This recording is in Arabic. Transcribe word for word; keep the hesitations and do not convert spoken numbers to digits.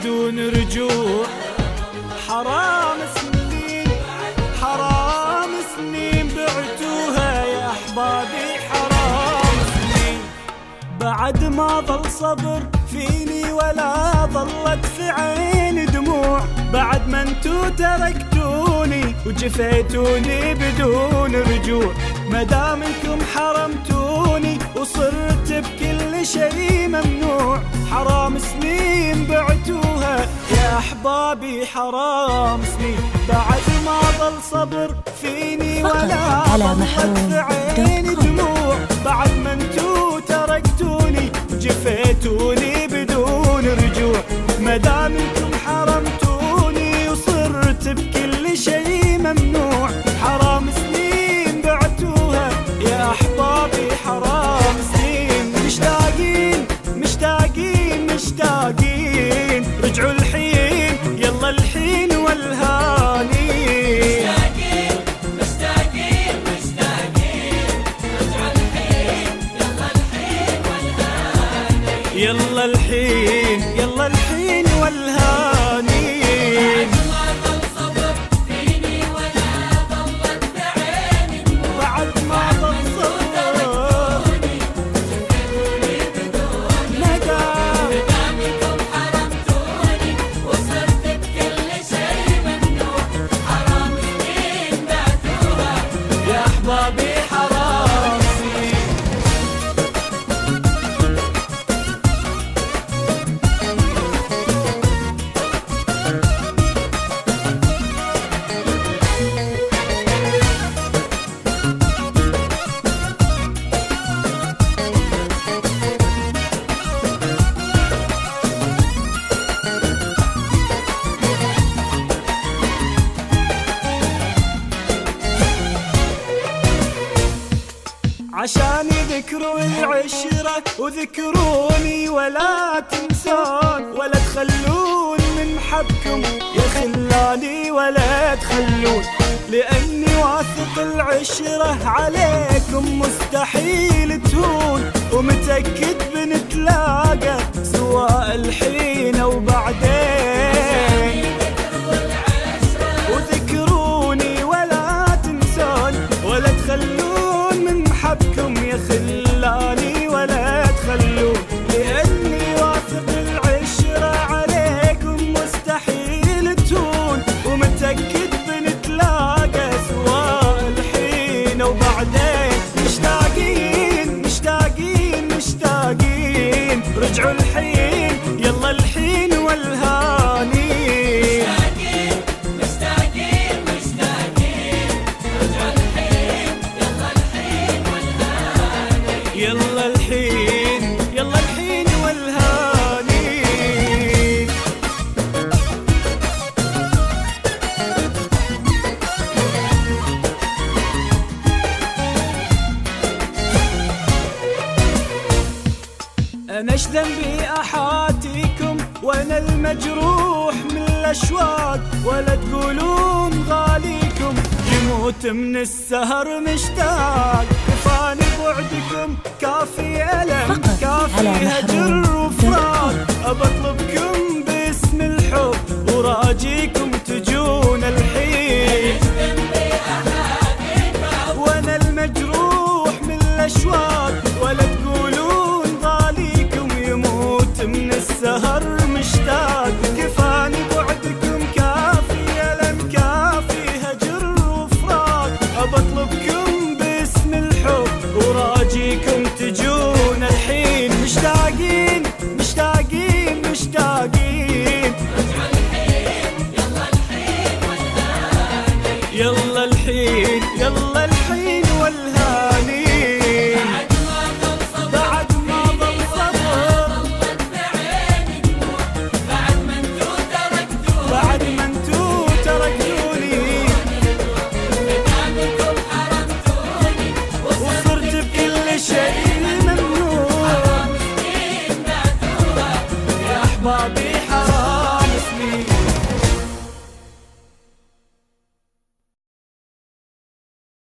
بدون رجوع. حرام سنين حرام سنين بعتوها يا أحبابي، حرام سنين بعد ما ظل صبر فيني ولا ظلت في عيني دموع. بعد ما انتو تركتوني وجفيتوني بدون رجوع. مدام انكم حرمتوني وصرت بكل شيء ممنوع. حرام سنين بعتوها يا أحبابي، حرام سنين بعد ما ظل صبر فيني ولا ظلت في عيني دموع. بعد ما انتو تركتوني وجفيتوني بدون رجوع. مدام انكم حرمتوني وصرت بكل شيء ممنوع. حرام سنين بعتوها يا أحبابي، حرام سنين. مشتاقين مشتاقين مشتاقين رجعوا الحين، يلا الحين والهاني. مشتاقين مشتاقين مشتاقين رجعوا الحين، يلا الحين والهاني. يلا الحين يلا الحين والهاني. عشان يذكروا العشرة وذكروني ولا تنسون، ولا تخلون من حبكم يا خلاني ولا تخلون. لأني واثق العشرة عليكم مستحيل تهون، ومتأكد بنتلاقى سواء الحين أو بعدين. وذكروني ولا تنسون، ولا تخلون من حبكم يا خلاني ولا تخلون. لأني واثق العشرة عليكم مستحيل تهون، ومتأكد بنتلاقى سواء الحين أو بعدين. مشتاقين مشتاقين مشتاقين رجعوا الحين، يلا الحين والهاني. يلا الحين يلا الحين والهاني. أنا ايش ذنبي أحاتيكم وأنا المجروح من الأشواق، ولا تقولون غاليكم يموت من السهر مشتاق. كفاني بعدكم كافي ألم كافي هجر وفراق. أبطلبكم باسم الحب وراجيكم تجون الحين. وأنا المجروح من الأشواق، ولا تقولون غاليكم يموت من السهر مشتاق.